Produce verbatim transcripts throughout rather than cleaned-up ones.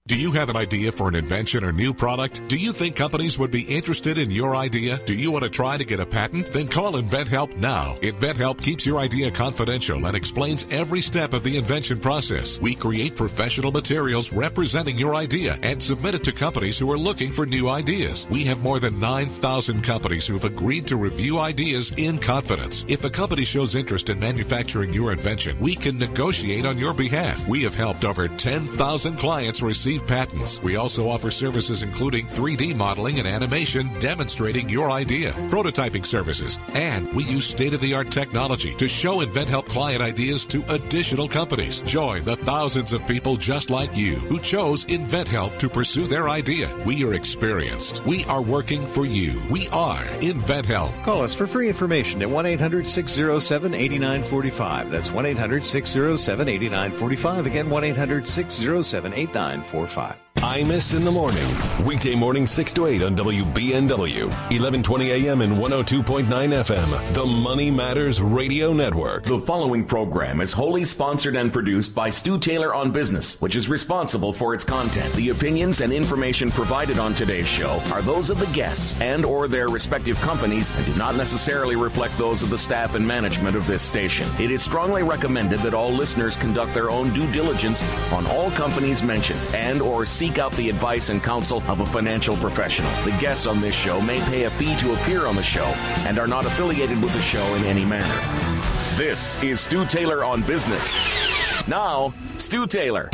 Do you have an idea for an invention or new product? Do you think companies would be interested in your idea? Do you want to try to get a patent? Then call InventHelp now. InventHelp keeps your idea confidential and explains every step of the invention process. We create professional materials representing your idea and submit it to companies who are looking for new ideas. We have more than nine thousand companies who have agreed to review ideas in confidence. If a company shows interest in manufacturing your invention, we can negotiate on your behalf. We have helped over ten thousand clients receive patents. We also offer services including three D modeling and animation demonstrating your idea, prototyping services, and we use state-of-the-art technology to show InventHelp client ideas to additional companies. Join the thousands of people just like you who chose InventHelp to pursue their idea. We are experienced. We are working for you. We are InventHelp. Call us for free information at one eight hundred six oh seven eight nine four five. That's one eight hundred six oh seven eight nine four five. Again, one eight hundred six oh seven eight nine four five. Imus in the Morning. Weekday morning six to eight on W B N W. eleven twenty a m and one oh two point nine F M. The Money Matters Radio Network. The following program is wholly sponsored and produced by Stu Taylor on Business, which is responsible for its content. The opinions and information provided on today's show are those of the guests and or their respective companies and do not necessarily reflect those of the staff and management of this station. It is strongly recommended that all listeners conduct their own due diligence on all companies mentioned and or seek out the advice and counsel of a financial professional. The guests on this show may pay a fee to appear on the show and are not affiliated with the show in any manner. This is Stu Taylor on Business. Now, Stu Taylor.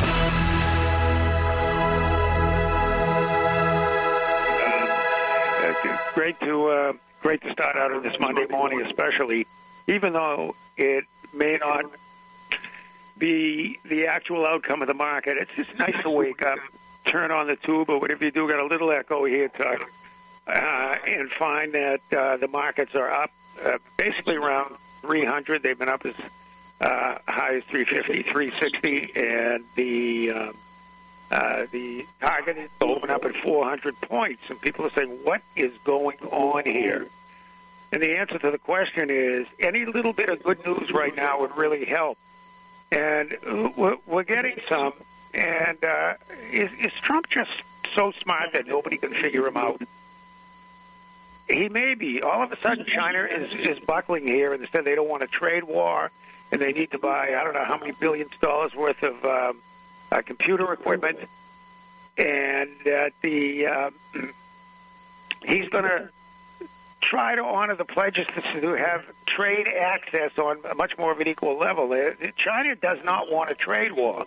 Uh, great to uh, great to start out on this Monday morning, especially, even though it may not be the actual outcome of the market. It's just nice to wake up, turn on the tube or whatever you do, got a little echo here, Tuck, uh, and find that uh, the markets are up uh, basically around three hundred. They've been up as uh, high as three fifty, three sixty, and the um, uh, the target is open up at four hundred points. And people are saying, what is going on here? And the answer to the question is, any little bit of good news right now would really help. And we're, we're getting some. And uh, is, is Trump just so smart that nobody can figure him out? He may be. All of a sudden, China is, is buckling here, and instead they don't want a trade war, and they need to buy, I don't know how many billions of dollars worth of um, uh, computer equipment. And uh, the uh, he's going to try to honor the pledges to have trade access on a much more of an equal level. China does not want a trade war.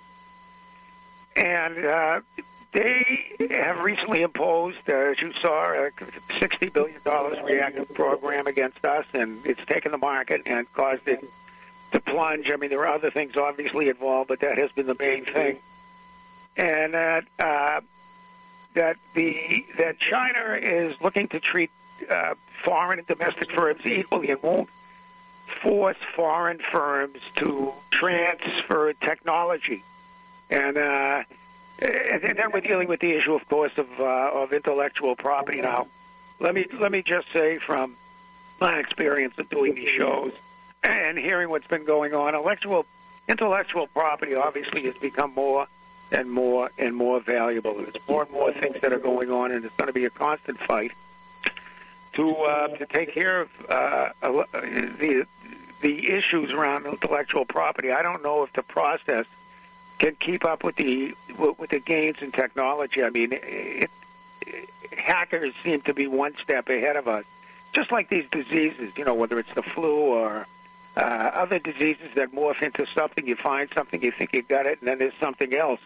And uh, they have recently imposed, uh, as you saw, a sixty billion dollars reactive program against us, and it's taken the market and caused it to plunge. I mean, there are other things obviously involved, but that has been the main thing. And that uh, that the that China is looking to treat uh, foreign and domestic firms equally and won't force foreign firms to transfer technology. And, uh, and then we're dealing with the issue, of course, of uh, of intellectual property. Now, let me let me just say, from my experience of doing these shows and hearing what's been going on, intellectual intellectual property obviously has become more and more and more valuable. There's more and more things that are going on, and it's going to be a constant fight to uh, to take care of uh, the the issues around intellectual property. I don't know if the process can keep up with the with the gains in technology. I mean, it, it, hackers seem to be one step ahead of us. Just like these diseases, you know, whether it's the flu or uh, other diseases that morph into something, you find something, you think you got it, and then there's something else.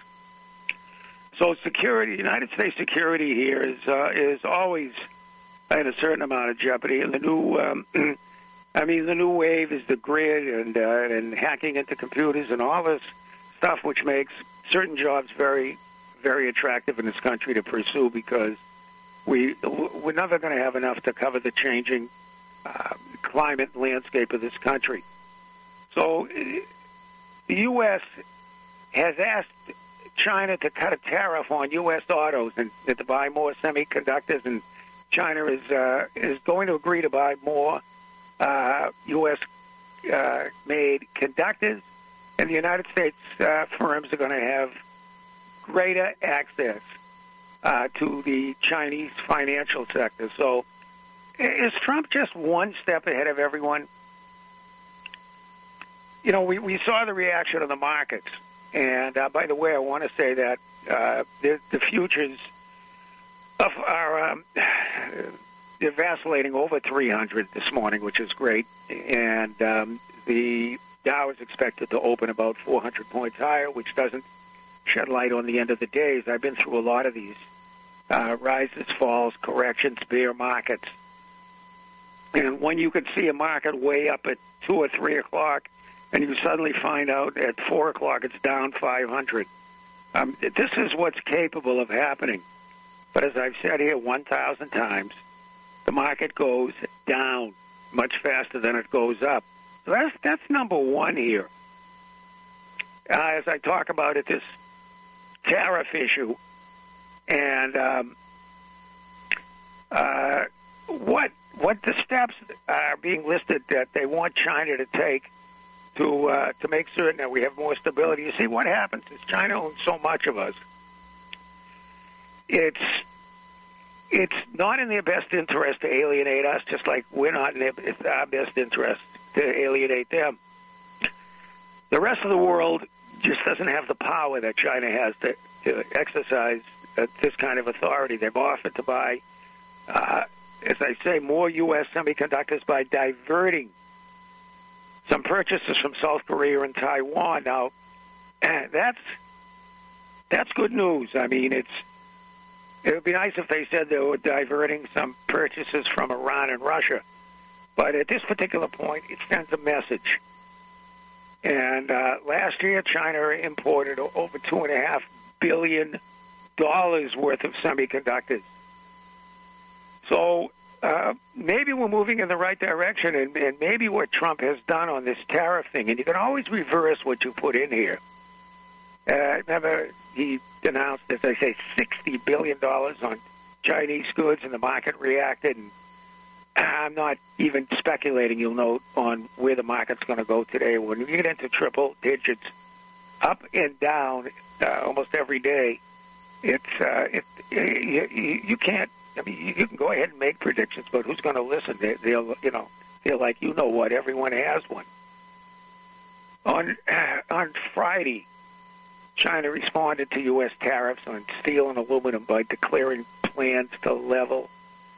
So security, United States security here is uh, is always in a certain amount of jeopardy. And the new, um, I mean, the new wave is the grid and uh, and hacking into computers and all this stuff, which makes certain jobs very, very attractive in this country to pursue, because we, we're never going to have enough to cover the changing uh, climate landscape of this country. So the U S has asked China to cut a tariff on U S autos and, and to buy more semiconductors, and China is uh, is going to agree to buy more uh, U S uh, made conductors. And the United States uh, firms are going to have greater access uh, to the Chinese financial sector. So is Trump just one step ahead of everyone? You know, we, we saw the reaction of the markets. And uh, by the way, I want to say that uh, the, the futures of are um, they're vacillating over three hundred this morning, which is great. And um, the Dow is expected to open about four hundred points higher, which doesn't shed light on the end of the days. I've been through a lot of these uh, rises, falls, corrections, bear markets. And when you can see a market way up at two or three o'clock, and you suddenly find out at four o'clock it's down five hundred. Um, this is what's capable of happening. But as I've said here one thousand times, the market goes down much faster than it goes up. So that's, that's number one here. Uh, as I talk about it, this tariff issue, and um, uh, what what the steps are being listed that they want China to take to uh, to make certain that we have more stability. You see, what happens is China owns so much of us. It's it's not in their best interest to alienate us, just like we're not in their, it's our best interest to alienate them. The rest of the world just doesn't have the power that China has to, to exercise uh, this kind of authority. They've offered to buy, uh, as I say, more U S semiconductors by diverting some purchases from South Korea and Taiwan. Now, that's that's good news. I mean, it's it would be nice if they said they were diverting some purchases from Iran and Russia. But at this particular point, it sends a message. And uh, last year, China imported over two and a half billion dollars worth of semiconductors. So uh, maybe we're moving in the right direction, and, and maybe what Trump has done on this tariff thing, and you can always reverse what you put in here. Uh, remember, he announced, as I say, sixty billion dollars on Chinese goods, and the market reacted. And I'm not even speculating, you'll note, on where the market's going to go today. When you get into triple digits, up and down uh, almost every day, it's uh, it, it, you, you can't. I mean, you, you can go ahead and make predictions, but who's going to listen? They, they'll, you know, they're like, you know what? Everyone has one. On uh, on Friday, China responded to U S tariffs on steel and aluminum by declaring plans to level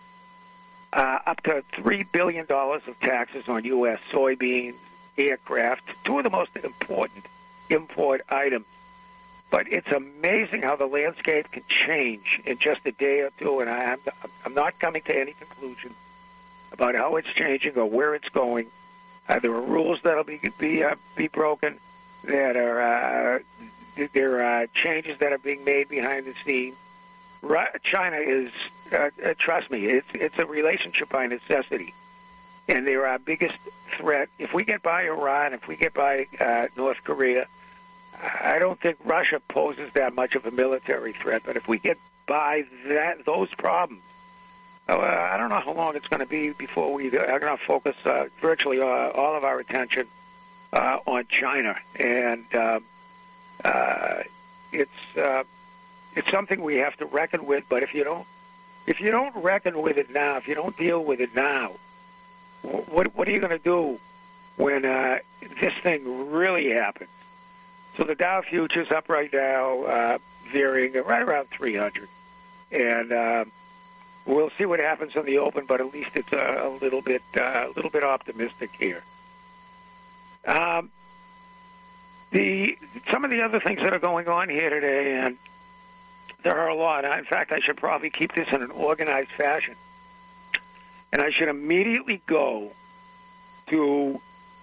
uh, up to three billion dollars of taxes on U S soybeans, aircraft, two of the most important import items. But it's amazing how the landscape can change in just a day or two, and I'm, I'm not coming to any conclusion about how it's changing or where it's going. Uh, there are rules that will be be, uh, be broken. That are uh, there are changes that are being made behind the scenes. China is, uh, uh, trust me, it's it's a relationship by necessity, and they're our biggest threat. If we get by Iran, if we get by uh, North Korea, I don't think Russia poses that much of a military threat. But if we get by that those problems, uh, I don't know how long it's going to be before we are going to focus uh, virtually uh, all of our attention uh, on China, and uh, uh, it's. Uh, It's something we have to reckon with, but if you don't, if you don't reckon with it now, if you don't deal with it now, what what are you going to do when uh, this thing really happens? So the Dow futures up right now, uh, varying right around three hundred, and uh, we'll see what happens in the open. But at least it's a, a little bit uh, a little bit optimistic here. Um, the some of the other things that are going on here today, and there are a lot. In fact, I should probably keep this in an organized fashion. And I should immediately go to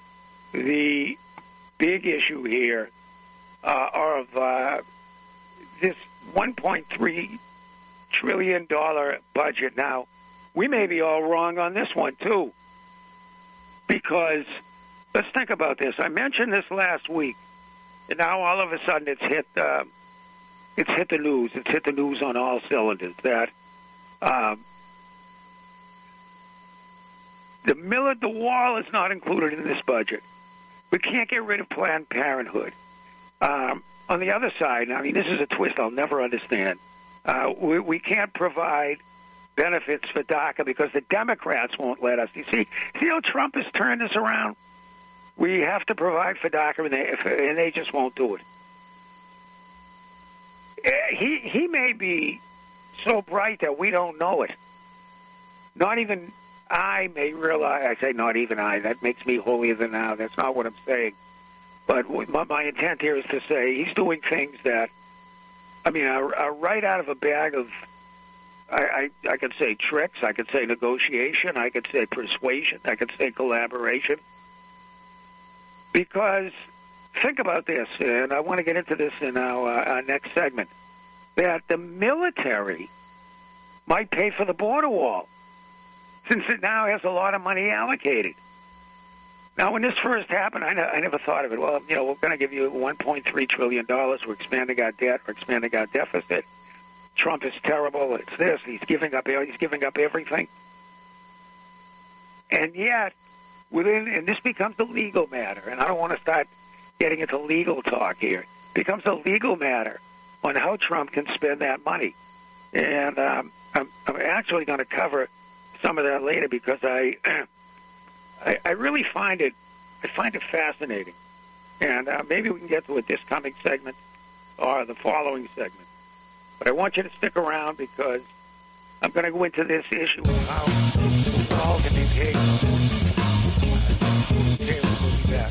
the big issue here uh, of uh, this one point three trillion dollars budget. Now, we may be all wrong on this one, too, because let's think about this. I mentioned this last week, and now all of a sudden it's hit... Uh, It's hit the news. It's hit the news on all cylinders that um, the mill the wall is not included in this budget. We can't get rid of Planned Parenthood. Um, on the other side, I mean, this is a twist I'll never understand. Uh, we, we can't provide benefits for DACA because the Democrats won't let us. You see, see how Trump has turned this around? We have to provide for DACA, and they, and they just won't do it. He he may be so bright that we don't know it. Not even I may realize. I say not even I. That makes me holier than thou. That's not what I'm saying. But my, my intent here is to say he's doing things that, I mean, are, are right out of a bag of, I, I, I could say tricks, I could say negotiation, I could say persuasion, I could say collaboration. Because think about this, and I want to get into this in our, uh, our next segment, that the military might pay for the border wall, since it now has a lot of money allocated. Now, when this first happened, I, I never thought of it. Well, you know, we're going to give you one point three trillion dollars. We're expanding our debt. We're expanding our deficit. Trump is terrible. It's this. He's giving up. He's giving up everything. And yet, within, and this becomes a legal matter. And I don't want to start getting into legal talk here. It becomes a legal matter on how Trump can spend that money. And um, I'm, I'm actually going to cover some of that later because I. I, I really find it, I find it fascinating, and uh, maybe we can get to it this coming segment or the following segment. But I want you to stick around because I'm going to go into this issue of how it all can be paid. Okay, we'll be back.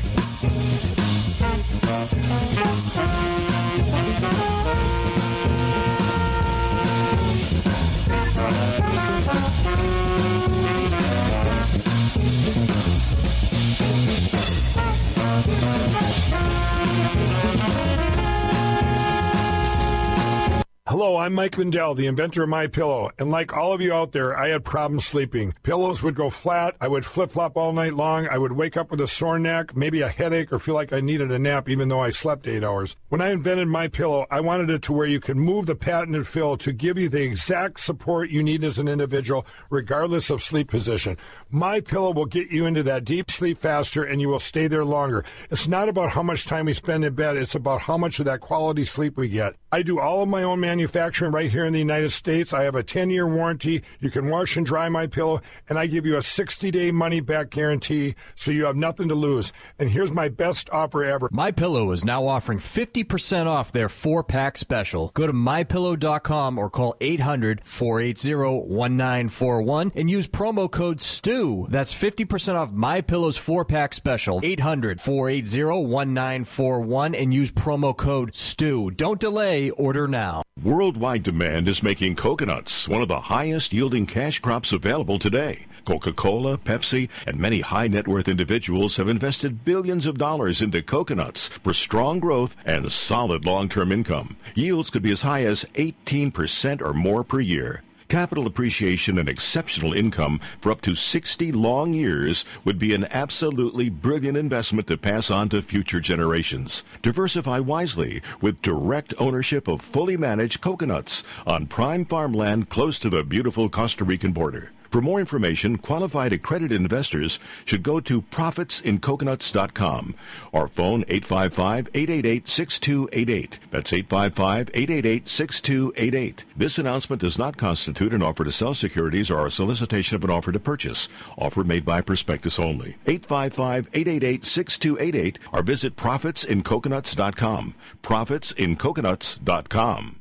Hello, I'm Mike Lindell, the inventor of MyPillow, and like all of you out there, I had problems sleeping. Pillows would go flat, I would flip-flop all night long, I would wake up with a sore neck, maybe a headache, or feel like I needed a nap even though I slept eight hours. When I invented MyPillow, I wanted it to where you could move the patented fill to give you the exact support you need as an individual, regardless of sleep position. MyPillow will get you into that deep sleep faster, and you will stay there longer. It's not about how much time we spend in bed, it's about how much of that quality sleep we get. I do all of my own manufacturing right here in the United States. I have a ten-year warranty. You can wash and dry MyPillow, and I give you a sixty-day money-back guarantee, so you have nothing to lose. And here's my best offer ever. MyPillow is now offering fifty percent off their four-pack special. Go to my pillow dot com or call eight hundred, four eight zero, one nine four one and use promo code STEW. That's fifty percent off MyPillow's four-pack special. eight hundred, four eight zero, one nine four one and use promo code STEW. Don't delay. Order now. Worldwide demand is making coconuts one of the highest yielding cash crops available today. Coca-Cola, Pepsi, and many high-net-worth individuals have invested billions of dollars into coconuts for strong growth and solid long-term income. Yields could be as high as eighteen percent or more per year. Capital appreciation and exceptional income for up to sixty long years would be an absolutely brilliant investment to pass on to future generations. Diversify wisely with direct ownership of fully managed coconuts on prime farmland close to the beautiful Costa Rican border. For more information, qualified accredited investors should go to profits in coconuts dot com or phone eight five five, eight eight eight, six two eight eight. That's eight five five, eight eight eight, six two eight eight. This announcement does not constitute an offer to sell securities or a solicitation of an offer to purchase. Offer made by prospectus only. eight five five, eight eight eight, six two eight eight or visit profits in coconuts dot com. profits in coconuts dot com.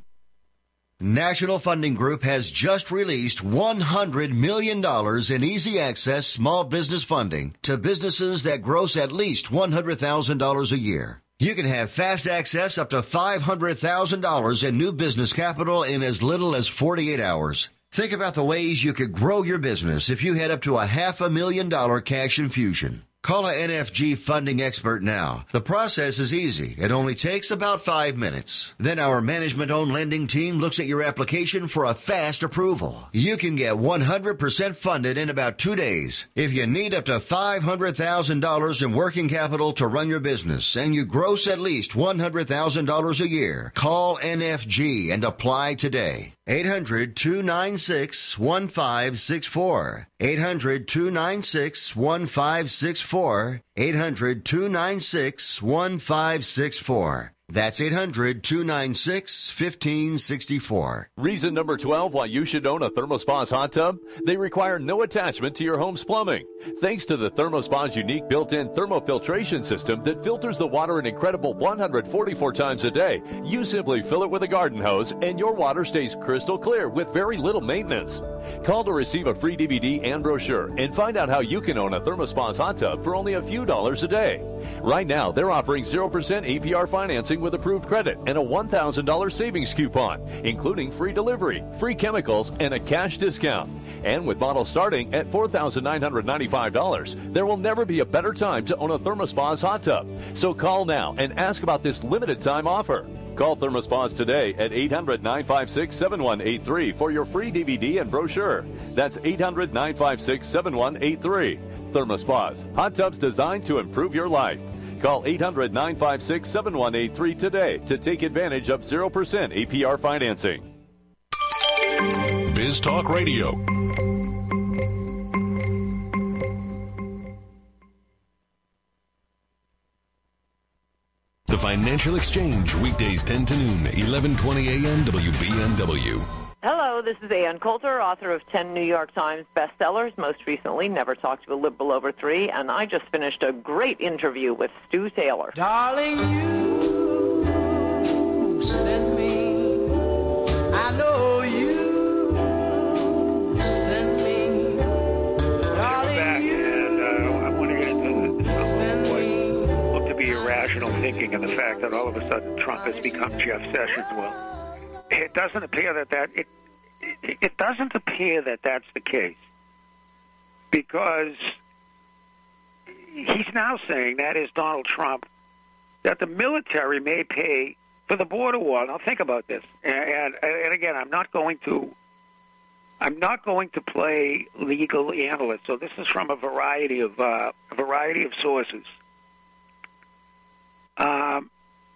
National Funding Group has just released one hundred million dollars in easy access small business funding to businesses that gross at least one hundred thousand dollars a year. You can have fast access up to five hundred thousand dollars in new business capital in as little as forty-eight hours. Think about the ways you could grow your business if you had up to a half a million dollar cash infusion. Call a N F G funding expert now. The process is easy. It only takes about five minutes. Then our management-owned lending team looks at your application for a fast approval. You can get one hundred percent funded in about two days. If you need up to five hundred thousand dollars in working capital to run your business and you gross at least one hundred thousand dollars a year, call N F G and apply today. eight hundred, two nine six, one five six four. eight hundred, two nine six, one five six four. eight hundred, two nine six, one five six four. That's eight hundred, two nine six, one five six four. Reason number twelve why you should own a ThermoSpa's hot tub? They require no attachment to your home's plumbing. Thanks to the ThermoSpa's unique built-in thermofiltration system that filters the water an incredible one hundred forty-four times a day, you simply fill it with a garden hose and your water stays crystal clear with very little maintenance. Call to receive a free D V D and brochure and find out how you can own a ThermoSpa's hot tub for only a few dollars a day. Right now, they're offering zero percent A P R financing with approved credit and a one thousand dollars savings coupon, including free delivery, free chemicals, and a cash discount. And with models starting at four thousand nine hundred ninety-five dollars, there will never be a better time to own a ThermoSpa's hot tub. So call now and ask about this limited time offer. Call ThermoSpa's today at eight hundred, nine five six, seven one eight three for your free D V D and brochure. That's eight hundred, nine five six, seven one eight three. ThermoSpa's, hot tubs designed to improve your life. Call eight hundred, nine five six, seven one eight three today to take advantage of zero percent A P R financing. Biz Talk Radio. The Financial Exchange, weekdays ten to noon, eleven twenty a m W B N W. Hello, this is Ann Coulter, author of ten New York Times bestsellers, most recently Never Talk to a Liberal Over Three, and I just finished a great interview with Stu Taylor. Darling, you send me, I know you send me. Darling, back, and uh, I want to get into some what look to be irrational thinking and the fact that all of a sudden Trump has become Jeff Sessions. Well, it doesn't appear that that it, it it doesn't appear that that's the case, because he's now saying, that is Donald Trump, that the military may pay for the border wall. Now think about this, and, and and again, I'm not going to I'm not going to play legal analyst. So this is from a variety of uh, a variety of sources. Um.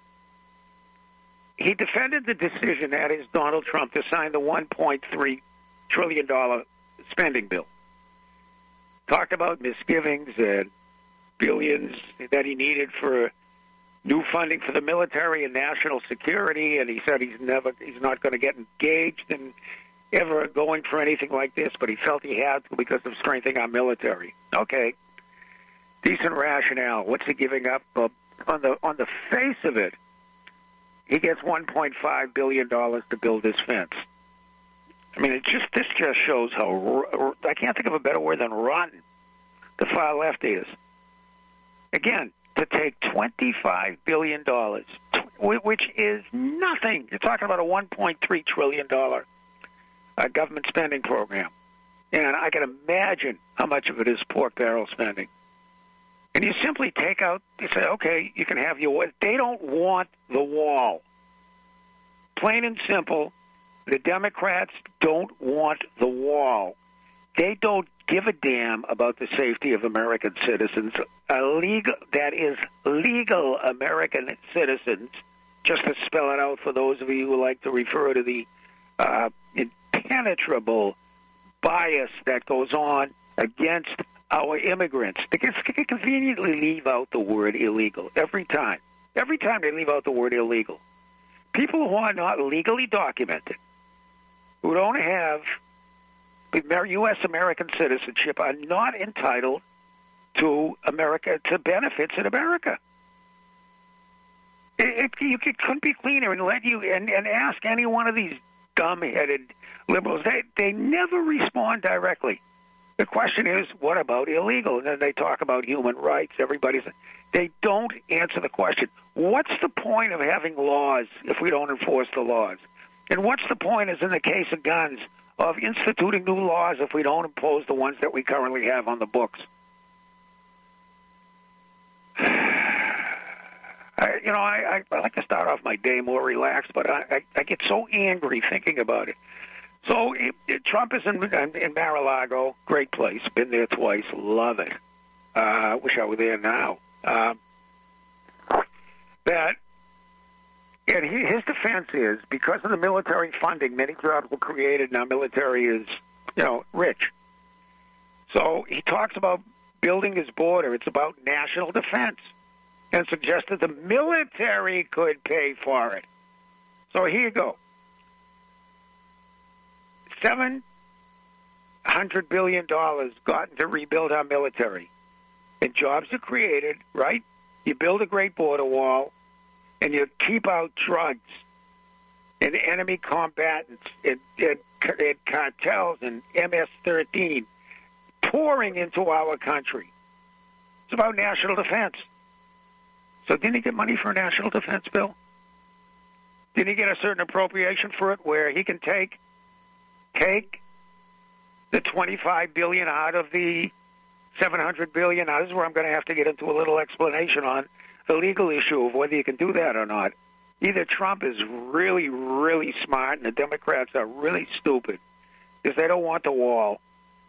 He defended the decision, that is Donald Trump, to sign the one point three trillion dollars spending bill. Talked about misgivings and billions that he needed for new funding for the military and national security, and he said he's never, he's not going to get engaged in ever going for anything like this, but he felt he had to because of strengthening our military. Okay, decent rationale. What's he giving up? Uh, on the on the face of it, he gets one point five billion dollars to build this fence. I mean, it just this just shows how, I can't think of a better word than rotten the far left is. Again, to take twenty-five billion dollars, which is nothing. You're talking about a one point three trillion dollars uh, government spending program. And I can imagine how much of it is pork barrel spending. And you simply take out, you say, okay, you can have your, they don't want the wall. Plain and simple, the Democrats don't want the wall. They don't give a damn about the safety of American citizens. A legal, that is legal American citizens, just to spell it out for those of you who like to refer to the uh, impenetrable bias that goes on against our immigrants. They can conveniently leave out the word illegal every time. Every time they leave out the word illegal. People who are not legally documented, who don't have U S American citizenship, are not entitled to America, to benefits in America. It, it, you could, couldn't be cleaner and let you and, and ask any one of these dumb-headed liberals. They they never respond directly. The question is, what about illegal? And then they talk about human rights. Everybody's. They don't answer the question. What's the point of having laws if we don't enforce the laws? And what's the point, as in the case of guns, of instituting new laws if we don't impose the ones that we currently have on the books? I, you know, I, I like to start off my day more relaxed, but I, I, I get so angry thinking about it. So it, it, Trump is in, in Mar-a-Lago, great place, been there twice, love it. I uh, wish I were there now. Uh, that, and he, his defense is, because of the military funding, many jobs were created, now military is, you know, rich. So he talks about building his border. It's about national defense. and suggested the military could pay for it. So here you go. Seven hundred billion dollars gotten to rebuild our military. And jobs are created, right? You build a great border wall, and you keep out drugs and enemy combatants and, and, and cartels and M S thirteen pouring into our country. It's about national defense. So didn't he get money for a national defense bill? Didn't he get a certain appropriation for it where he can take take the twenty-five billion dollars out of the seven hundred billion dollars? Now, this is where I'm going to have to get into a little explanation on the legal issue of whether you can do that or not. Either Trump is really, really smart and the Democrats are really stupid because they don't want the wall,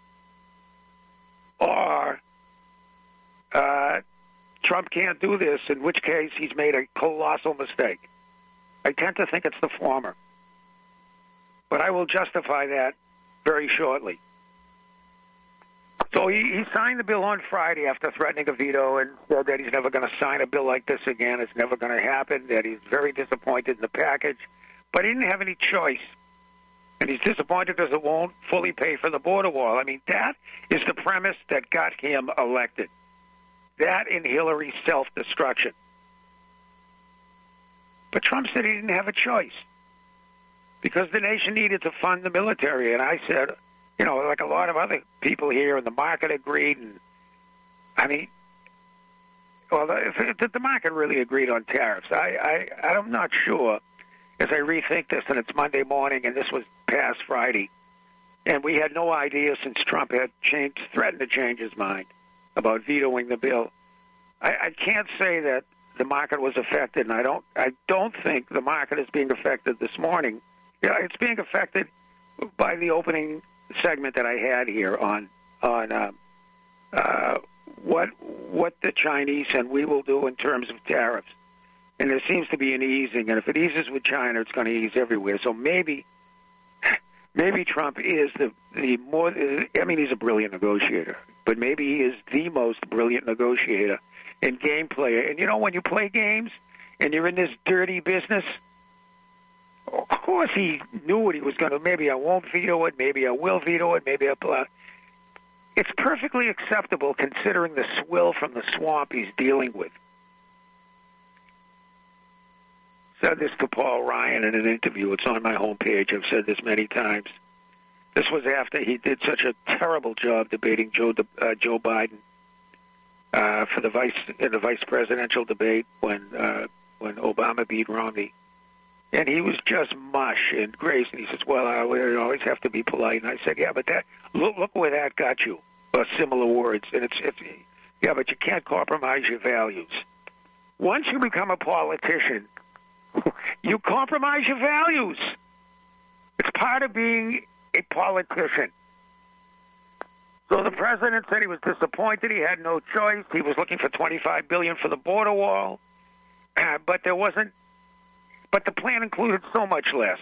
or uh, Trump can't do this, in which case he's made a colossal mistake. I tend to think it's the former. But I will justify that very shortly. So he, he signed the bill on Friday after threatening a veto and said that he's never going to sign a bill like this again. It's never going to happen, that he's very disappointed in the package. But he didn't have any choice. And he's disappointed because it won't fully pay for the border wall. I mean, that is the premise that got him elected. That and Hillary's self-destruction. But Trump said he didn't have a choice because the nation needed to fund the military. And I said, you know, like a lot of other people here, and the market agreed. And I mean, well, the, the market really agreed on tariffs. I, I, I'm not sure as I rethink this, and it's Monday morning, and this was past Friday. And we had no idea since Trump had changed, threatened to change his mind about vetoing the bill. I, I can't say that the market was affected, and I don't I don't think the market is being affected this morning. Yeah, it's being affected by the opening segment that I had here on on uh, uh, what what the Chinese and we will do in terms of tariffs. And there seems to be an easing, and if it eases with China, it's going to ease everywhere. So maybe maybe Trump is the the more. I mean, he's a brilliant negotiator, but maybe he is the most brilliant negotiator and game player. And, you know, when you play games and you're in this dirty business, of course he knew what he was going to. Maybe I won't veto it. Maybe I will veto it. Maybe I'll... Uh, it's perfectly acceptable considering the swill from the swamp he's dealing with. Said this to Paul Ryan in an interview. It's on my homepage. I've said this many times. This was after he did such a terrible job debating Joe uh, Joe Biden. Uh, for the vice in the vice presidential debate when uh, when Obama beat Romney, and he was just mush and grace. And he says, "Well, I we always have to be polite." And I said, "Yeah, but that look look where that got you." Or similar words, and it's it's yeah, but you can't compromise your values. Once you become a politician, you compromise your values. It's part of being a politician. So the president said he was disappointed. He had no choice. He was looking for twenty-five billion dollars for the border wall, uh, but there wasn't. But the plan included so much less,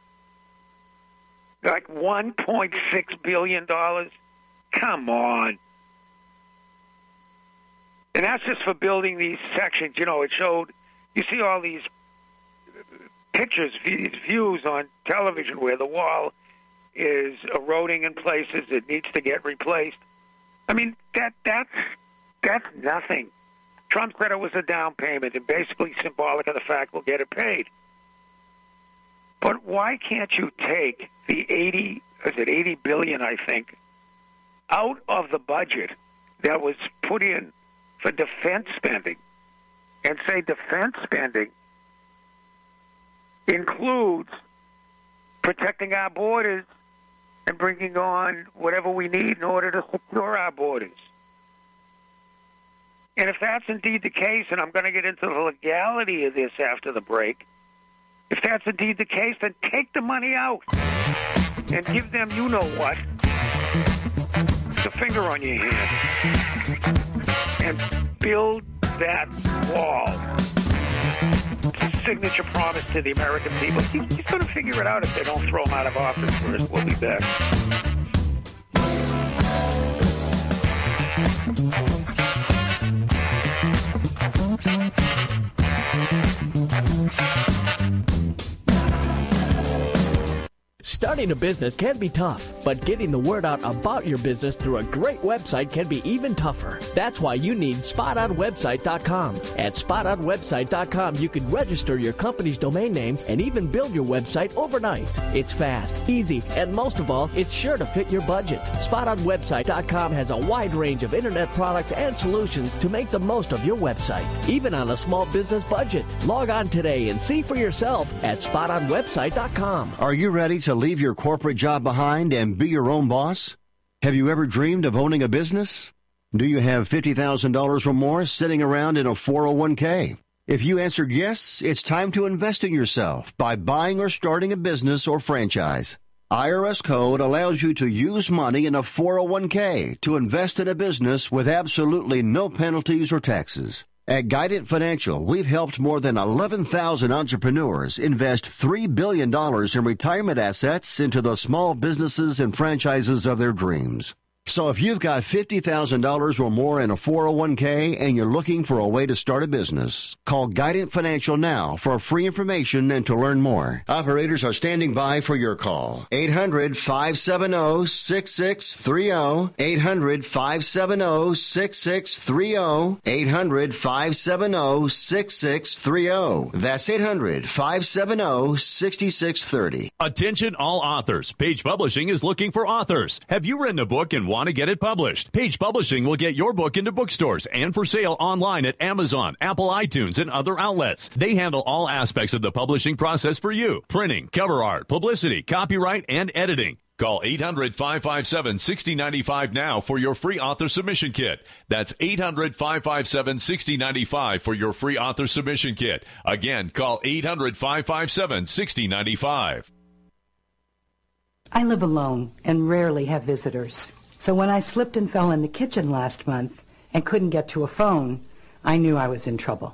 like one point six billion dollars. Come on, and that's just for building these sections. You know, it showed. You see all these pictures, these views on television where the wall is eroding in places. It needs to get replaced. I mean, that that's that's nothing. Trump said it was a down payment and basically symbolic of the fact we'll get it paid. But why can't you take the eighty, is it eighty billion, I think, out of the budget that was put in for defense spending and say defense spending includes protecting our borders and bringing on whatever we need in order to secure our borders. And if that's indeed the case, and I'm going to get into the legality of this after the break, if that's indeed the case, then take the money out and give them, you know what, the finger on your hand and build that wall. Signature promise to the American people. He, he's going to figure it out if they don't throw him out of office first. We'll be back. Starting a business can be tough, but getting the word out about your business through a great website can be even tougher. That's why you need spot on website dot com. At spot on website dot com, you can register your company's domain name and even build your website overnight. It's fast, easy, and most of all, it's sure to fit your budget. spot on website dot com has a wide range of internet products and solutions to make the most of your website, even on a small business budget. Log on today and see for yourself at spot on website dot com. Are you ready to leave your corporate job behind and be your own boss? Have you ever dreamed of owning a business? Do you have fifty thousand dollars or more sitting around in a four oh one k? If you answered yes, it's time to invest in yourself by buying or starting a business or franchise. I R S Code allows you to use money in a four oh one k to invest in a business with absolutely no penalties or taxes. At Guidant Financial, we've helped more than eleven thousand entrepreneurs invest three billion dollars in retirement assets into the small businesses and franchises of their dreams. So if you've got fifty thousand dollars or more in a four oh one k and you're looking for a way to start a business, call Guidant Financial now for free information and to learn more. Operators are standing by for your call. eight hundred, five seven zero, six six three zero. eight hundred, five seven zero, six six three zero. eight hundred, five seven zero, six six three zero. That's eight hundred, five seven zero, six six three zero. Attention all authors. Page Publishing is looking for authors. Have you written a book and want to get it published? Page Publishing will get your book into bookstores and for sale online at Amazon, Apple iTunes, and other outlets. They handle all aspects of the publishing process for you: printing, cover art, publicity, copyright, and editing. Call eight hundred, five five seven, six zero nine five now for your free author submission kit. That's eight hundred, five five seven, six zero nine five for your free author submission kit. Again, call eight hundred, five five seven, six zero nine five. I live alone and rarely have visitors. So when I slipped and fell in the kitchen last month and couldn't get to a phone, I knew I was in trouble.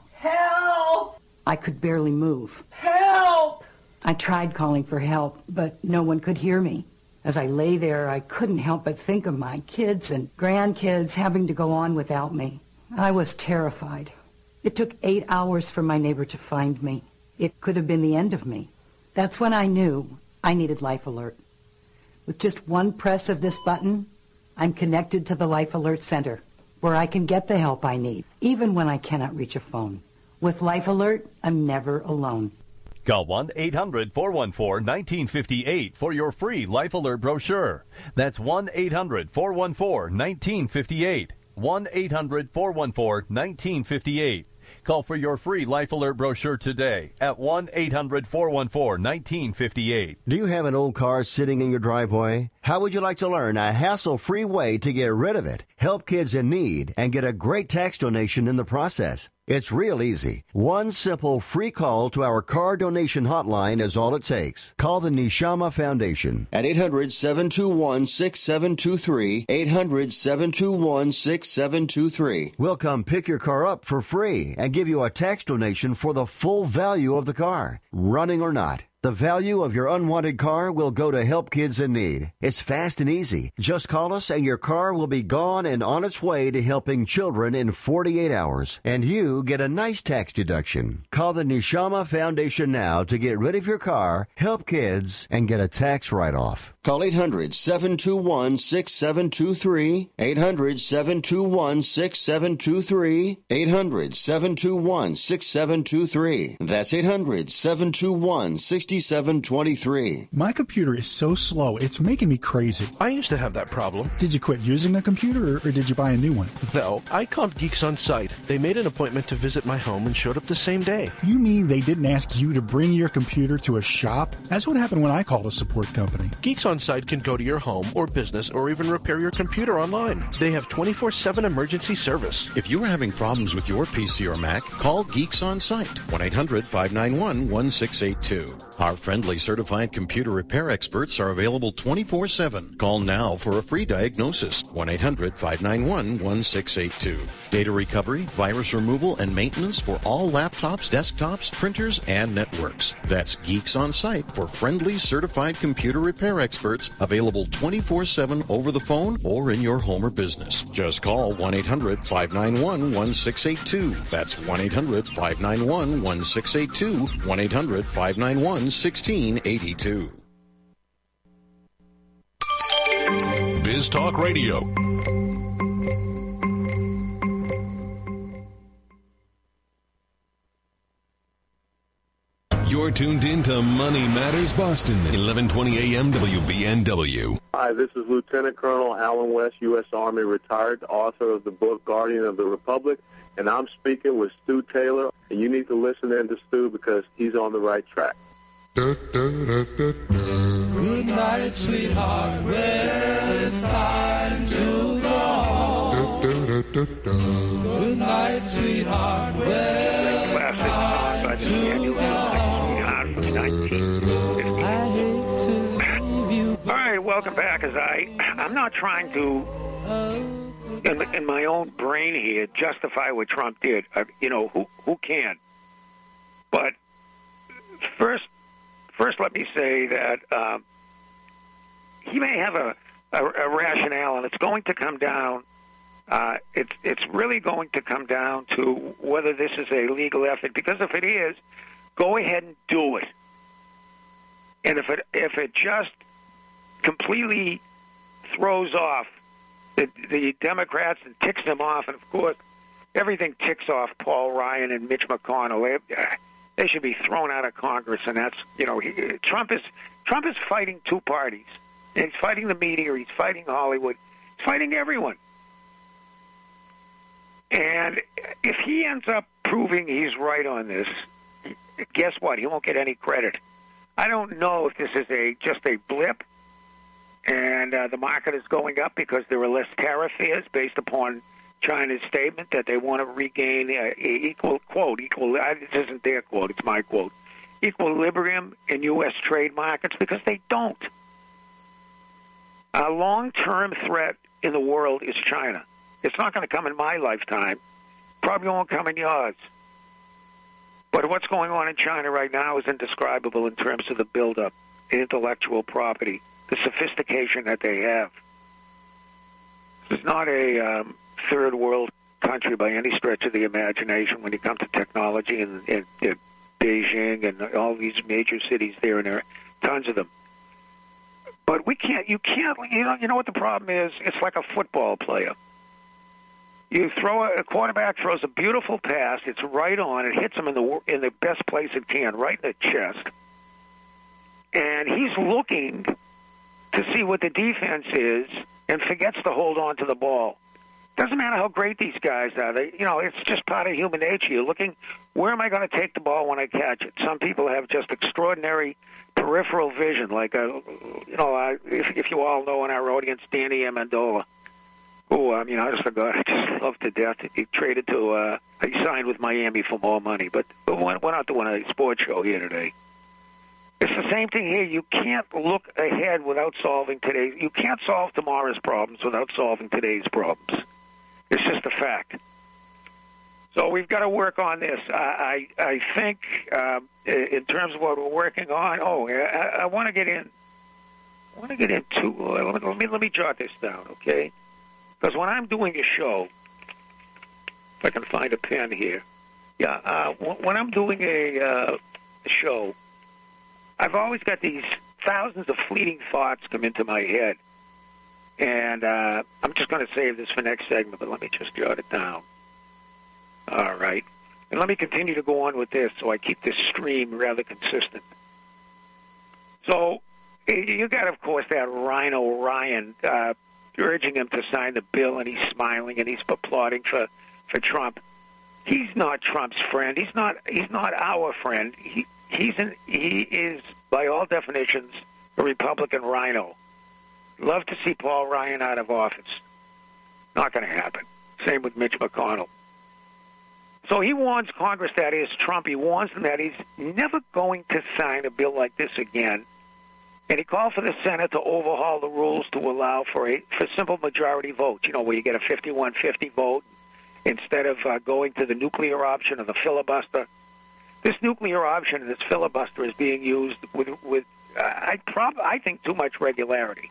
Help! I could barely move. Help! I tried calling for help, but no one could hear me. As I lay there, I couldn't help but think of my kids and grandkids having to go on without me. I was terrified. It took eight hours for my neighbor to find me. It could have been the end of me. That's when I knew I needed Life Alert. With just one press of this button, I'm connected to the Life Alert Center, where I can get the help I need, even when I cannot reach a phone. With Life Alert, I'm never alone. Call one eight hundred, four one four, one nine five eight for your free Life Alert brochure. That's one eight hundred, four one four, one nine five eight. one eight hundred, four one four, one nine five eight. Call for your free Life Alert brochure today at one eight hundred, four one four, one nine five eight. Do you have an old car sitting in your driveway? How would you like to learn a hassle-free way to get rid of it, help kids in need, and get a great tax donation in the process? It's real easy. One simple free call to our car donation hotline is all it takes. Call the Neshama Foundation at eight hundred, seven two one, six seven two three, eight hundred, seven two one, six seven two three. We'll come pick your car up for free and give you a tax donation for the full value of the car, running or not. The value of your unwanted car will go to help kids in need. It's fast and easy. Just call us and your car will be gone and on its way to helping children in forty-eight hours. And you get a nice tax deduction. Call the Neshama Foundation now to get rid of your car, help kids, and get a tax write-off. Call eight hundred, seven two one, six seven two three, eight hundred, seven two one, six seven two three, eight hundred, seven two one, six seven two three. That's eight hundred, seven two one, six seven two three. My computer is so slow, it's making me crazy. I used to have that problem. Did you quit using a computer, or, or did you buy a new one? No, I called Geeks On Site. They made an appointment to visit my home and showed up the same day. You mean they didn't ask you to bring your computer to a shop? That's what happened when I called a support company. Geeks On Site can go to your home or business or even repair your computer online. They have twenty-four seven emergency service. If you are having problems with your P C or Mac, call Geeks On Site, one eight hundred, five nine one, one six eight two. Our friendly certified computer repair experts are available twenty-four seven. Call now for a free diagnosis, one eight hundred, five nine one, one six eight two. Data recovery, virus removal, and maintenance for all laptops, desktops, printers, and networks. That's Geeks On Site for friendly certified computer repair experts, available twenty-four seven over the phone or in your home or business. Just call one eight hundred, five nine one, one six eight two. That's one eight hundred, five nine one, one six eight two, one eight hundred, five nine one, one six eight two. Biz Talk Radio. You're tuned in to Money Matters Boston, eleven twenty A M W B N W. Hi, this is Lieutenant Colonel Alan West, U S Army retired, author of the book Guardian of the Republic, and I'm speaking with Stu Taylor, and you need to listen in to Stu because he's on the right track. Good night, sweetheart. Well, it's time to go home. Good night, sweetheart. Well, it's time to go home. All right, welcome back. As I, I'm not trying to, in, in my own brain here, justify what Trump did. Uh, you know, who who can? But first. First, let me say that um, he may have a, a, a rationale, and it's going to come down. Uh, it's it's really going to come down to whether this is a legal effort. Because if it is, go ahead and do it. And if it if it just completely throws off the, the Democrats and ticks them off, and of course everything ticks off Paul Ryan and Mitch McConnell. They, They should be thrown out of Congress, and that's, you know, he, Trump is Trump is fighting two parties. He's fighting the media, he's fighting Hollywood, he's fighting everyone. And if he ends up proving he's right on this, guess what? He won't get any credit. I don't know if this is a just a blip, and uh, the market is going up because there are less tariff fears based upon China's statement that they want to regain uh, equal, quote, equal, uh, this isn't their quote, it's my quote, equilibrium in U S trade markets, because they don't. A long-term threat in the world is China. It's not going to come in my lifetime. Probably won't come in yours. But what's going on in China right now is indescribable in terms of the buildup, the intellectual property, the sophistication that they have. This is not a... Um, third world country by any stretch of the imagination when you come to technology, and, and, and Beijing and all these major cities there, and there are tons of them. But we can't, you can't, you know, you know what the problem is? It's like a football player. You throw a, a quarterback throws a beautiful pass, it's right on, it hits him in the in the best place it can, right in the chest. And he's looking to see what the defense is and forgets to hold on to the ball. Doesn't matter how great these guys are. They, you know, it's just part of human nature. You're looking, where am I going to take the ball when I catch it? Some people have just extraordinary peripheral vision, like, a, you know, uh, if, if you all know in our audience, Danny Amendola, who, I mean, I just forgot, I just love to death. He traded to, uh, he signed with Miami for more money, but we're not doing a sports show here today. It's the same thing here. You can't look ahead without solving today's, you can't solve tomorrow's problems without solving today's problems. It's just a fact. So we've got to work on this. I I, I think um, in terms of what we're working on. Oh, I, I want to get in. I want to get into. Uh, let, me, let me let me jot this down, okay? Because when I'm doing a show, if I can find a pen here, yeah. Uh, when I'm doing a, uh, a show, I've always got these thousands of fleeting thoughts come into my head. And uh, I'm just going to save this for next segment, but let me just jot it down. All right. And let me continue to go on with this so I keep this stream rather consistent. So you got, of course, that Rhino Ryan uh, urging him to sign the bill, and he's smiling, and he's applauding for, for Trump. He's not Trump's friend. He's not He's not our friend. He, he's an, he is, by all definitions, a Republican rhino. Love to see Paul Ryan out of office. Not going to happen. Same with Mitch McConnell. So he warns Congress, that is Trump, he warns them that he's never going to sign a bill like this again. And he called for the Senate to overhaul the rules to allow for a for simple majority vote, you know, where you get a fifty-one fifty vote instead of uh, going to the nuclear option or the filibuster. This nuclear option and this filibuster is being used with, with uh, I, prob- I think, too much regularity.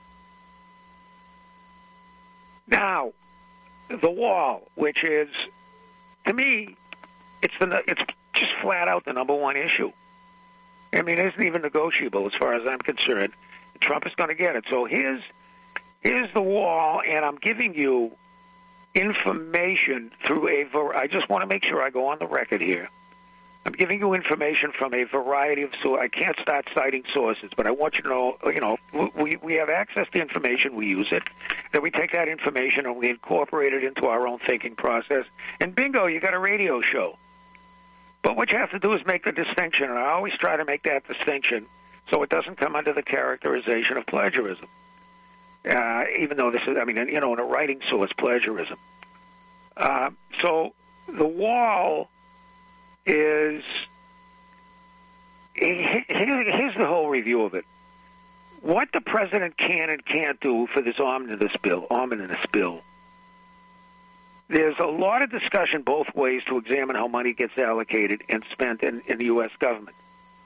Now, the wall, which is, to me, it's the it's just flat out the number one issue. I mean, it isn't even negotiable as far as I'm concerned. Trump is going to get it. So his here's the wall, and I'm giving you information through a. Var- I just want to make sure I go on the record here. I'm giving you information from a variety of sources. I can't start citing sources, but I want you to know, you know, we, we have access to information, we use it, then we take that information and we incorporate it into our own thinking process, and bingo, you got a radio show. But what you have to do is make the distinction, and I always try to make that distinction so it doesn't come under the characterization of plagiarism. Uh, even though this is, I mean, you know, in a writing source, plagiarism. Uh, so the wall is, here's the whole review of it. What the president can and can't do for this omnibus bill, omnibus bill, there's a lot of discussion both ways to examine how money gets allocated and spent in, in the U S government.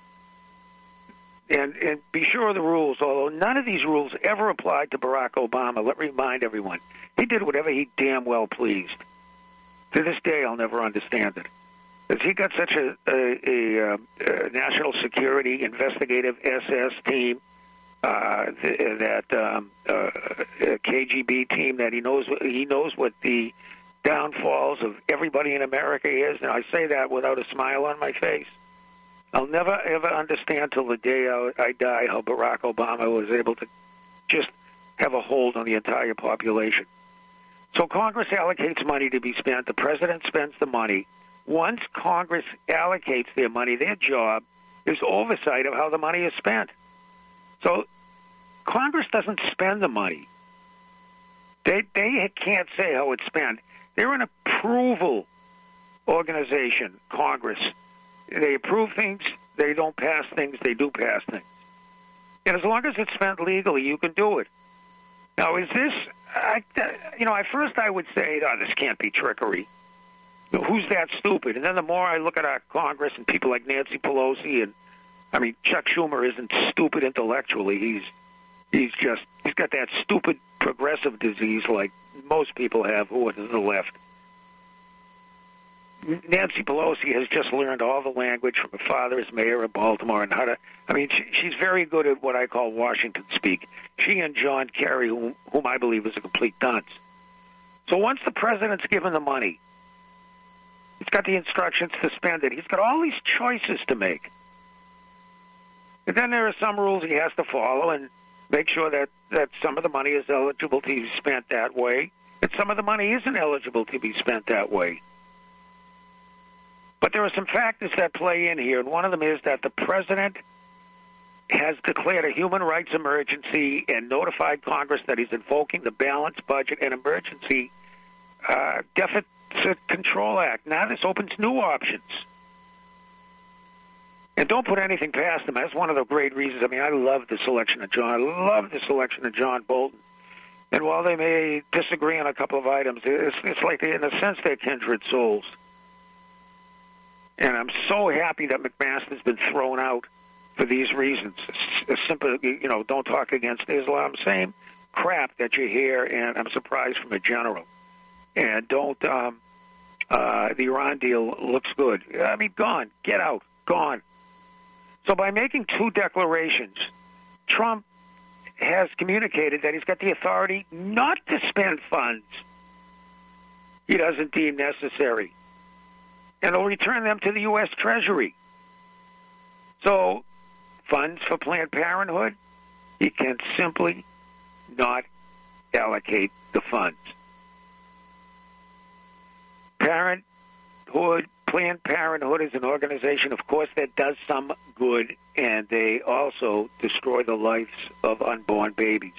And, and be sure of the rules, although none of these rules ever applied to Barack Obama. Let me remind everyone, he did whatever he damn well pleased. To this day, I'll never understand it. Because he got such a, a, a, a national security investigative S S team, uh, th- that um, uh, K G B team, that he knows he knows what the downfalls of everybody in America is. And I say that without a smile on my face. I'll never, ever understand till the day I, I die how Barack Obama was able to just have a hold on the entire population. So Congress allocates money to be spent. The president spends the money. Once Congress allocates their money, their job is oversight of how the money is spent. So Congress doesn't spend the money. They they can't say how it's spent. They're an approval organization, Congress. They approve things. They don't pass things. They do pass things. And as long as it's spent legally, you can do it. Now, is this, I, you know, at first I would say, oh, this can't be trickery. Who's that stupid? And then the more I look at our Congress and people like Nancy Pelosi, and I mean, Chuck Schumer isn't stupid intellectually. He's he's just, he's got that stupid progressive disease like most people have who are to the left. Nancy Pelosi has just learned all the language from her father as mayor of Baltimore and how to, I mean, she, she's very good at what I call Washington speak. She and John Kerry, whom, whom I believe is a complete dunce. So once the president's given the money, he's got the instructions to spend it. He's got all these choices to make. And then there are some rules he has to follow and make sure that, that some of the money is eligible to be spent that way, and some of the money isn't eligible to be spent that way. But there are some factors that play in here, and one of them is that the president has declared a human rights emergency and notified Congress that he's invoking the Balanced Budget and Emergency uh, Deficit Control Act. Now this opens new options. And don't put anything past him. That's one of the great reasons. I mean, I love the selection of John. I love the selection of John Bolton. And while they may disagree on a couple of items, it's, it's like, they, in a sense, they're kindred souls. And I'm so happy that McMaster's been thrown out for these reasons. It's simple, you know, don't talk against Islam. Same crap that you hear, and I'm surprised from a general. And don't, um, uh, the Iran deal looks good. I mean, gone. Get out. Gone. So by making two declarations, Trump has communicated that he's got the authority not to spend funds he doesn't deem necessary, and he'll return them to the U S Treasury. So funds for Planned Parenthood, he can simply not allocate the funds. Parenthood, Planned Parenthood is an organization, of course, that does some good, and they also destroy the lives of unborn babies.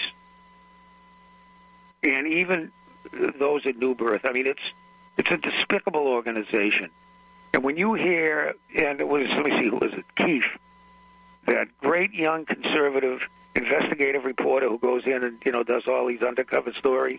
And even those at new birth. I mean, it's it's a despicable organization. And when you hear, and it was, let me see, who was it, Keefe, that great young conservative investigative reporter who goes in and, you know, does all these undercover stories,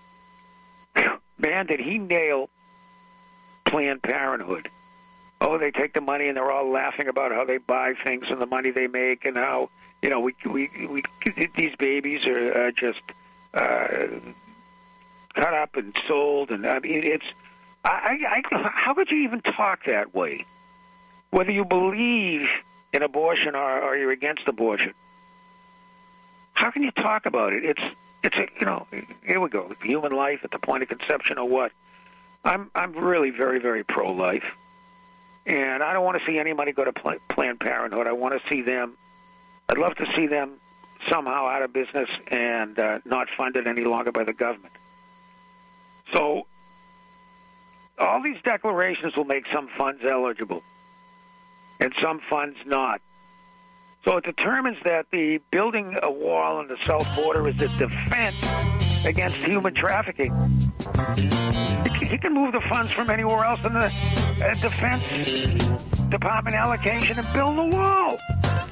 man, did he nail Planned Parenthood. Oh, they take the money and they're all laughing about how they buy things and the money they make and how, you know, we we, we these babies are uh, just uh, cut up and sold. And I mean, it's, I, I, how could you even talk that way? Whether you believe in abortion or, or you're against abortion. How can you talk about it? It's it's a, you know, here we go. Human life at the point of conception or what? I'm I'm really very, very pro-life. And I don't want to see anybody go to Planned Parenthood. I want to see them, I'd love to see them somehow out of business and uh, not funded any longer by the government. So all these declarations will make some funds eligible and some funds not. So it determines that the building a wall on the south border is a defense against human trafficking. He can move the funds from anywhere else in the uh, Defense Department allocation and build the wall.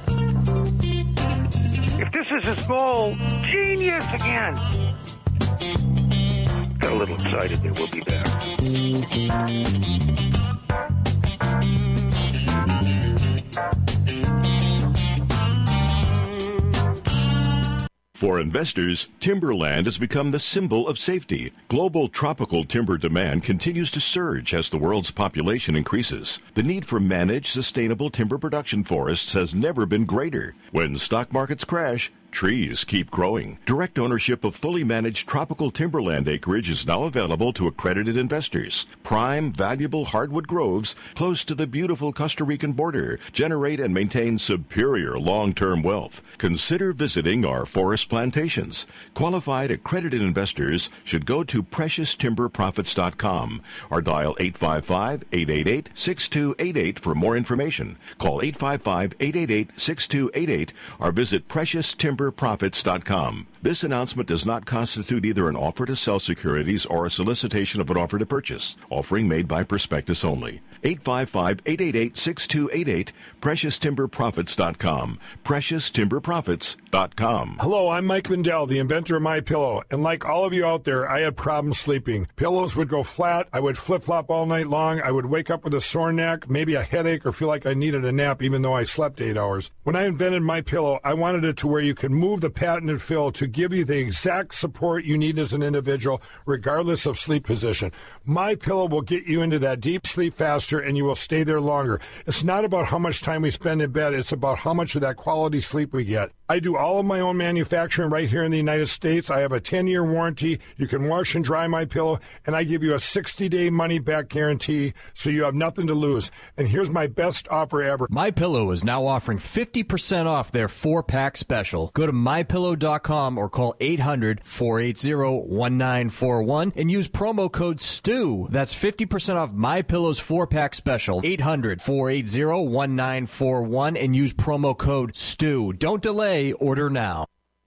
If this is his goal, genius again. Got a little excited there. We'll be back. For investors, timberland has become the symbol of safety. Global tropical timber demand continues to surge as the world's population increases. The need for managed, sustainable timber production forests has never been greater. When stock markets crash, trees keep growing. Direct ownership of fully managed tropical timberland acreage is now available to accredited investors. Prime, valuable hardwood groves close to the beautiful Costa Rican border generate and maintain superior long-term wealth. Consider visiting our forest plantations. Qualified accredited investors should go to precious timber profits dot com or dial eight five five, eight eight eight, six two eight eight for more information. Call eight five five, eight eight eight, six two eight eight or visit precious timber profits dot com. This announcement does not constitute either an offer to sell securities or a solicitation of an offer to purchase. Offering made by prospectus only. eight five five, eight eight eight, six two eight eight, precious timber profits dot com. precious timber profits dot com. Hello, I'm Mike Lindell, the inventor of MyPillow. And like all of you out there, I had problems sleeping. Pillows would go flat. I would flip-flop all night long. I would wake up with a sore neck, maybe a headache, or feel like I needed a nap even though I slept eight hours. When I invented MyPillow, I wanted it to where you could move the patented fill to give you the exact support you need as an individual, regardless of sleep position. MyPillow will get you into that deep sleep faster, and you will stay there longer. It's not about how much time we spend in bed. It's about how much of that quality sleep we get. I do all of my own manufacturing right here in the United States. I have a ten-year warranty. You can wash and dry MyPillow, and I give you a sixty-day money-back guarantee, so you have nothing to lose. And here's my best offer ever. MyPillow is now offering fifty percent off their four-pack special. Go to my pillow dot com or call eight hundred, four eight zero, one nine four one and use promo code STEW. That's fifty percent off MyPillow's four-pack special. eight hundred, four eight zero, one nine four one and use promo code STEW. Don't delay. Order now.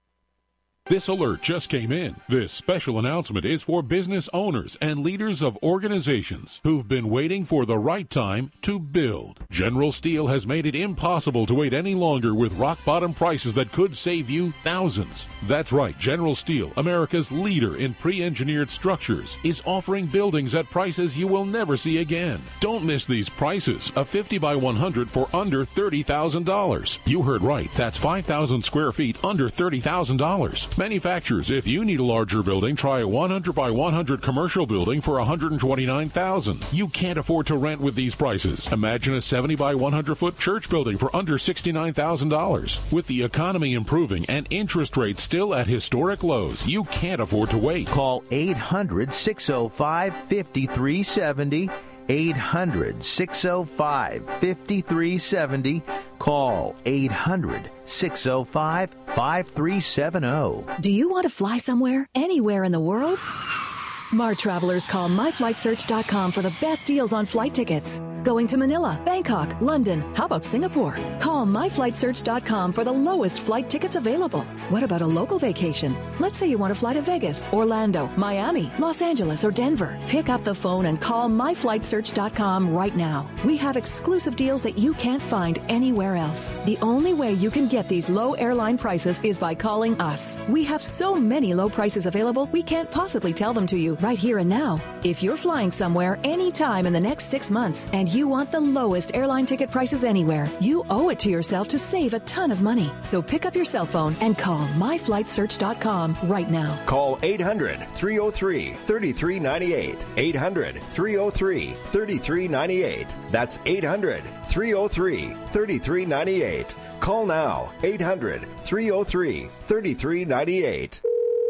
This alert just came in. This special announcement is for business owners and leaders of organizations who've been waiting for the right time to build. General Steel has made it impossible to wait any longer with rock-bottom prices that could save you thousands. That's right. General Steel, America's leader in pre-engineered structures, is offering buildings at prices you will never see again. Don't miss these prices. A fifty by one hundred for under thirty thousand dollars. You heard right. That's five thousand square feet under thirty thousand dollars. Manufacturers, if you need a larger building, try a one hundred by one hundred commercial building for one hundred twenty-nine thousand dollars. You can't afford to rent with these prices. Imagine a seventy by one hundred foot church building for under sixty-nine thousand dollars. With the economy improving and interest rates still at historic lows, you can't afford to wait. Call eight hundred, six oh five, five three seven oh. eight hundred, six oh five, five three seven oh. Call eight hundred, six oh five, five three seven oh. Do you want to fly somewhere, anywhere in the world? Smart travelers call my flight search dot com for the best deals on flight tickets. Going to Manila, Bangkok, London, how about Singapore? Call my flight search dot com for the lowest flight tickets available. What about a local vacation? Let's say you want to fly to Vegas, Orlando, Miami, Los Angeles, or Denver. Pick up the phone and call my flight search dot com right now. We have exclusive deals that you can't find anywhere else. The only way you can get these low airline prices is by calling us. We have so many low prices available, we can't possibly tell them to you right here and now. If you're flying somewhere anytime in the next six months and you want the lowest airline ticket prices anywhere, you owe it to yourself to save a ton of money. So pick up your cell phone and call my flight search dot com right now. Call eight hundred, three oh three, three three nine eight. eight hundred, three oh three, three three nine eight. That's eight hundred, three oh three, three three nine eight. Call now. eight hundred, three oh three, three three nine eight.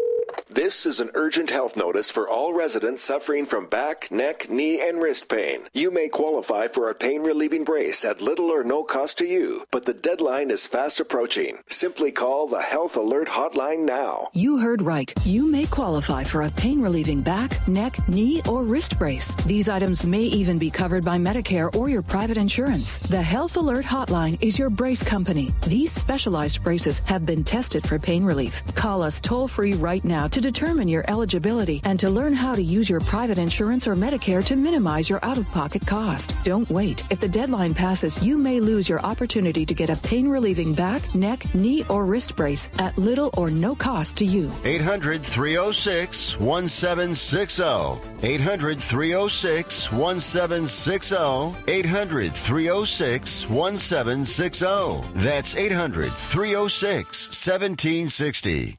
This is an urgent health notice for all residents suffering from back, neck, knee, and wrist pain. You may qualify for a pain-relieving brace at little or no cost to you, but the deadline is fast approaching. Simply call the Health Alert Hotline now. You heard right. You may qualify for a pain-relieving back, neck, knee, or wrist brace. These items may even be covered by Medicare or your private insurance. The Health Alert Hotline is your brace company. These specialized braces have been tested for pain relief. Call us toll-free right now to determine your eligibility and to learn how to use your private insurance or Medicare to minimize your out-of-pocket cost. Don't wait. If the deadline passes, you may lose your opportunity to get a pain-relieving back, neck, knee, or wrist brace at little or no cost to you. eight hundred, three oh six, one seven six oh. eight hundred, three oh six, one seven six oh. eight hundred, three oh six, one seven six oh. That's eight hundred, three oh six, one seven six oh.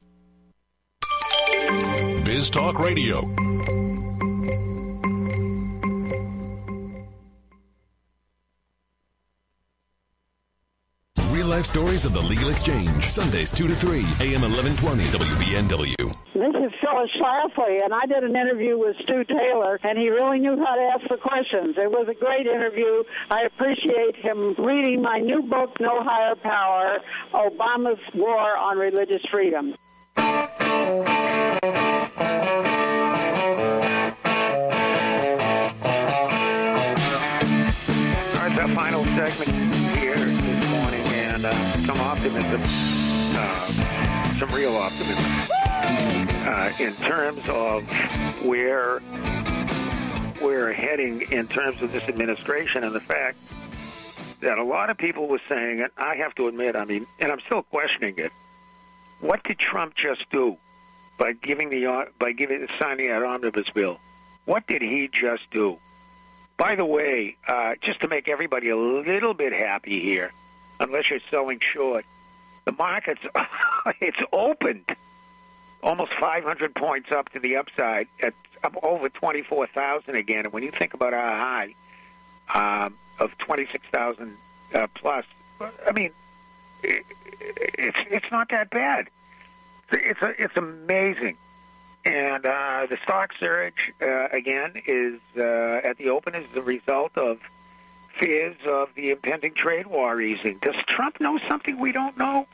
Biz Talk Radio. Real life stories of the legal exchange. Sundays two to three, A M eleven twenty, W B N W. This is Phyllis Schlafly, and I did an interview with Stu Taylor, and he really knew how to ask the questions. It was a great interview. I appreciate him reading my new book, No Higher Power, Obama's War on Religious Freedom. Our final segment here this morning, and uh, some optimism, uh, some real optimism, uh, in terms of where we're heading in terms of this administration and the fact that a lot of people were saying, and I have to admit, I mean, and I'm still questioning it, what did Trump just do by giving the by giving signing that omnibus bill? What did he just do? By the way, uh, just to make everybody a little bit happy here, unless you're selling short, the market's it's opened almost five hundred points up to the upside at up over twenty-four thousand again. And when you think about our high um, of twenty-six thousand uh, plus, I mean, it, it's it's not that bad. It's a, it's amazing. And uh, the stock surge, uh, again, is uh, at the open is the result of fears of the impending trade war easing. Does Trump know something we don't know?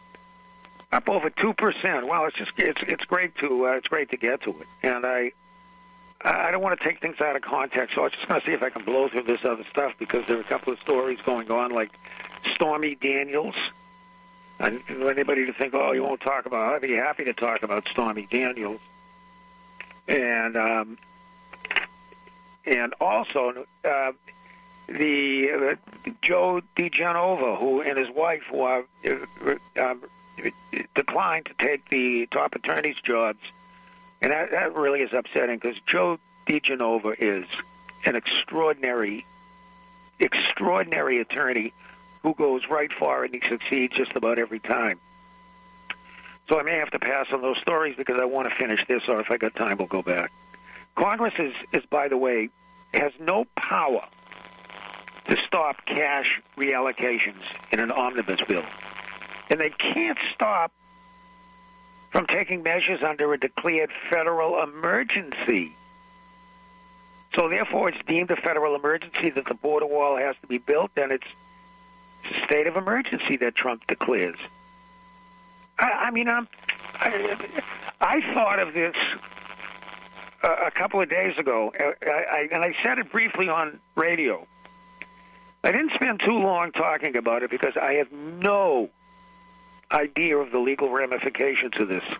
Up over two percent. Well, it's just it's it's great to uh, it's great to get to it. And I I don't want to take things out of context, so I'm just going to see if I can blow through this other stuff because there are a couple of stories going on, like Stormy Daniels. And for anybody to think, oh, you won't talk about, I'd be happy to talk about Stormy Daniels. And um, and also uh, the uh, Joe DiGenova, who and his wife who are, uh, um, declined to take the top attorney's jobs, and that, that really is upsetting because Joe DiGenova is an extraordinary, extraordinary attorney who goes right far and he succeeds just about every time. So I may have to pass on those stories because I want to finish this, or if I got time, we'll go back. Congress is, is, by the way, has no power to stop cash reallocations in an omnibus bill. And they can't stop from taking measures under a declared federal emergency. So therefore, it's deemed a federal emergency that the border wall has to be built, and it's a state of emergency that Trump declares. I, I mean, I'm, I, I thought of this a, a couple of days ago, I, I, and I said it briefly on radio. I didn't spend too long talking about it because I have no idea of the legal ramifications of this.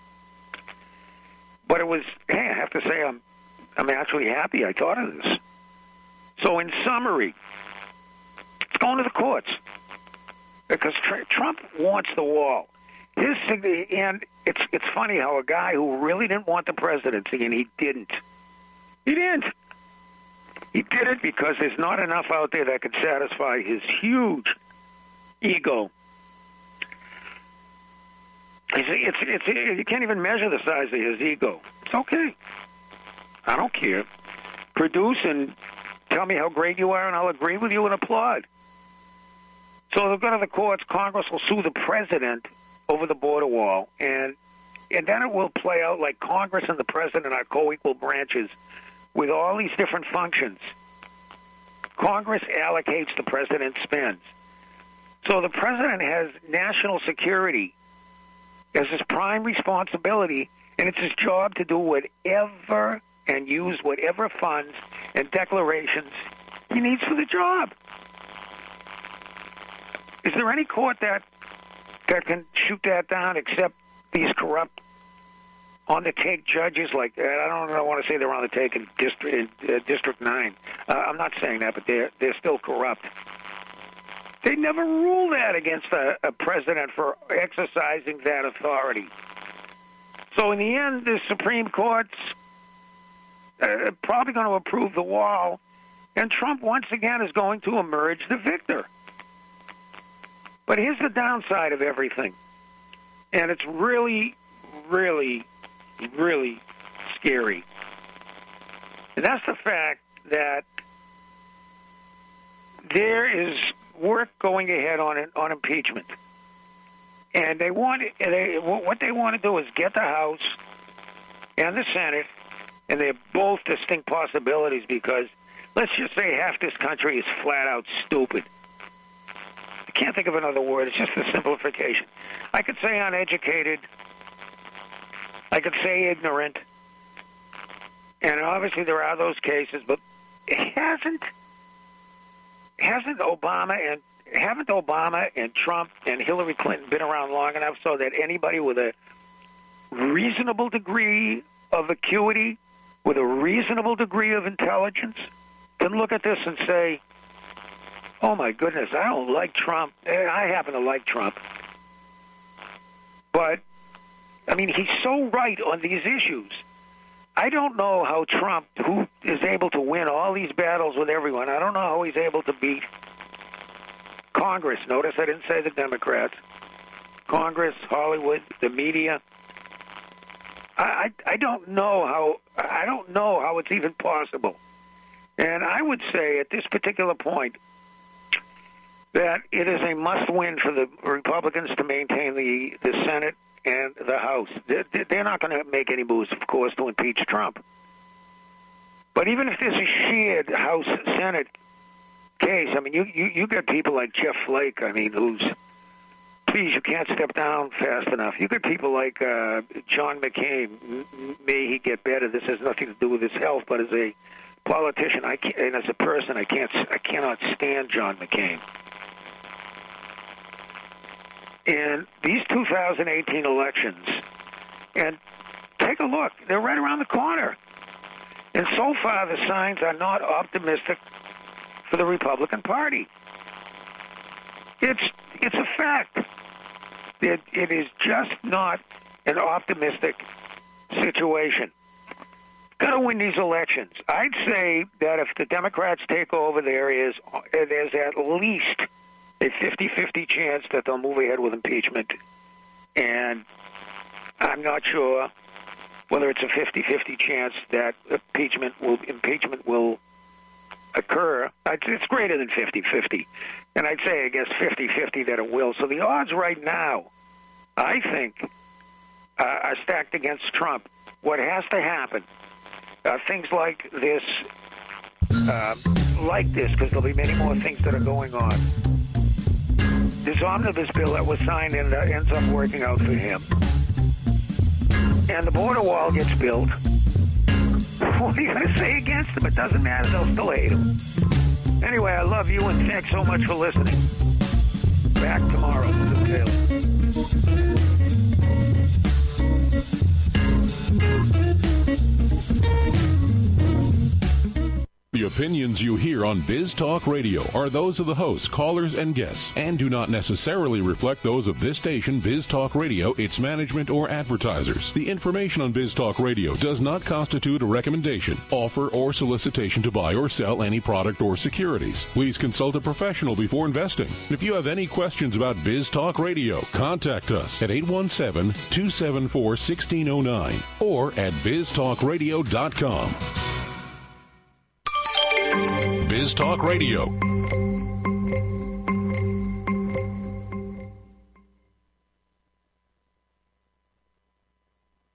But it was, hey, I have to say, I'm, I'm actually happy I thought of this. So in summary, it's going to the courts because tr- Trump wants the wall. His and it's it's funny how a guy who really didn't want the presidency, and he didn't. He didn't. He did it because there's not enough out there that could satisfy his huge ego. It's, it's, it's, you can't even measure the size of his ego. It's okay. I don't care. Produce and tell me how great you are, and I'll agree with you and applaud. So they'll go to the courts. Congress will sue the president over the border wall. And and then it will play out like Congress and the president are co-equal branches with all these different functions. Congress allocates, the president spends. So the president has national security as his prime responsibility, and it's his job to do whatever and use whatever funds and declarations he needs for the job. Is there any court that that can shoot that down except these corrupt, on-the-take judges like that? I don't, I don't want to say they're on the take in District, uh, District nine. Uh, I'm not saying that, but they're, they're still corrupt. They never rule that against a, a president for exercising that authority. So in the end, the Supreme Court's uh, probably going to approve the wall, and Trump once again is going to emerge the victor. But here's the downside of everything, and it's really, really, really scary. And that's the fact that there is work going ahead on on impeachment, and they want they what they want to do is get the House and the Senate, and they're both distinct possibilities because let's just say half this country is flat out stupid. I can't think of another word. It's just a simplification. I could say uneducated. I could say ignorant. And obviously there are those cases, but it hasn't hasn't Obama and haven't Obama and Trump and Hillary Clinton been around long enough so that anybody with a reasonable degree of acuity, with a reasonable degree of intelligence, can look at this and say, oh, my goodness, I don't like Trump. I happen to like Trump. But, I mean, he's so right on these issues. I don't know how Trump, who is able to win all these battles with everyone, I don't know how he's able to beat Congress. Notice I didn't say the Democrats. Congress, Hollywood, the media. I, I, I don't know how, I don't know how it's even possible. And I would say at this particular point, that it is a must-win for the Republicans to maintain the, the Senate and the House. They're, they're not going to make any moves, of course, to impeach Trump. But even if there's a shared House-Senate case, I mean, you, you, you get people like Jeff Flake, I mean, who's, please, you can't step down fast enough. You get people like uh, John McCain. May he get better. This has nothing to do with his health, but as a politician, I can't, and as a person, I can't, I cannot stand John McCain. And these two thousand eighteen elections, and take a look, they're right around the corner. And so far, the signs are not optimistic for the Republican Party. It's it's a fact. It, it is just not an optimistic situation. Got to win these elections. I'd say that if the Democrats take over, there is there's at least a fifty-fifty chance that they'll move ahead with impeachment. And I'm not sure whether it's a fifty-fifty chance that impeachment will impeachment will occur. It's greater than fifty-fifty. And I'd say, I guess, fifty-fifty that it will. So the odds right now, I think, uh, are stacked against Trump. What has to happen, uh, things like this, uh, like this, because there'll be many more things that are going on. This omnibus bill that was signed and uh, ends up working out for him. And the border wall gets built. What are you going to say against him? It doesn't matter. They'll still hate him. Anyway, I love you, and thanks so much for listening. Back tomorrow with Taylor. The opinions you hear on Biz Talk Radio are those of the hosts, callers, and guests, and do not necessarily reflect those of this station, Biz Talk Radio, its management, or advertisers. The information on Biz Talk Radio does not constitute a recommendation, offer, or solicitation to buy or sell any product or securities. Please consult a professional before investing. If you have any questions about Biz Talk Radio, contact us at eight one seven, two seven four, one six zero nine or at biz talk radio dot com. Biz Talk Radio,